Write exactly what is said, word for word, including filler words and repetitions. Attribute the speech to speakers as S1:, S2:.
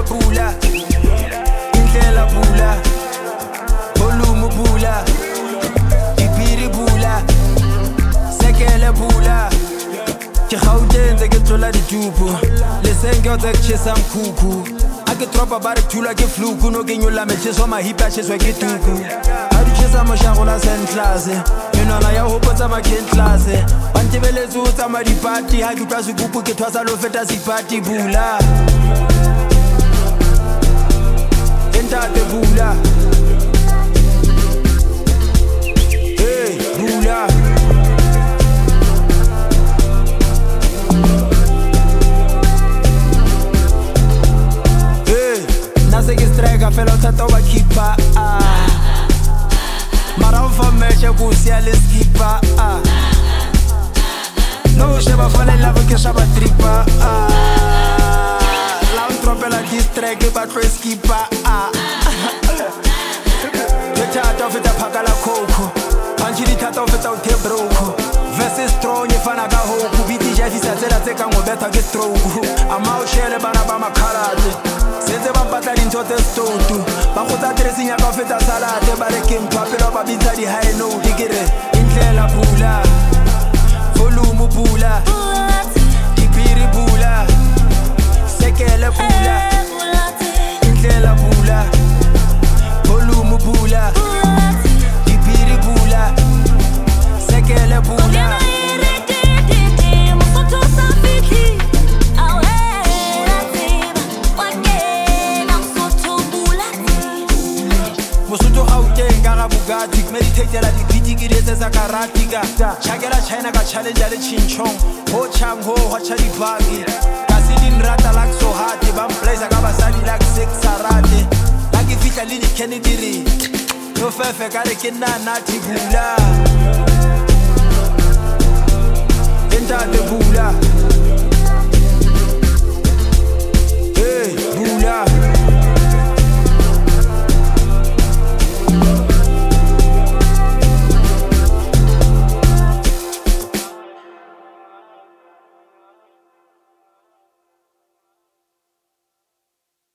S1: pula indlela pula volume pula dipiri pula sekele pula ke gauteng ke tlola ditupo le senge o tsa ke tshesa mkhukhu a ke tropa ba re thula ke fluku no ke nyolla metšheso mahipa tsheswa ke tuku a di tshesa moshago la sentlase menwana ya hopotsa makentlase ba ntebeletse o tsama dipati ha ke tla sekupu ke thwasa lo feta sipati bula entate bula hey bula se ke streka fela o thata o ba keeper mara o fa meche ku sia le skipper no sheba fala love ke shaba tripper la un tropela distract ba tro skipper ke thata o feta phaka la coco panchi di thata o feta o te broko verse strong ifana ka hoku biti ja disa tsela tse ka ngo betha ke stroke ama o shele bana ba makharate setse ba mpatla dintho tse stotu ba go tsa dressing ya ka feta salate ba re ke mpapelo ba bitsa di high note ke re indlela pula volume pula dipiri pula sekele pula indlela pula volume pula dipiri pula sekele pula Bugatti meditate la di biti ki retse sa karate ga chakela China ka challenge le chinchong ho chang ho wa cha di bagi ka se din rata like so hard ba place ka ba sadi like six sarate la ki fitla le di Kennedy ri no fefe ka re ke na na ti bula entate bula hey bula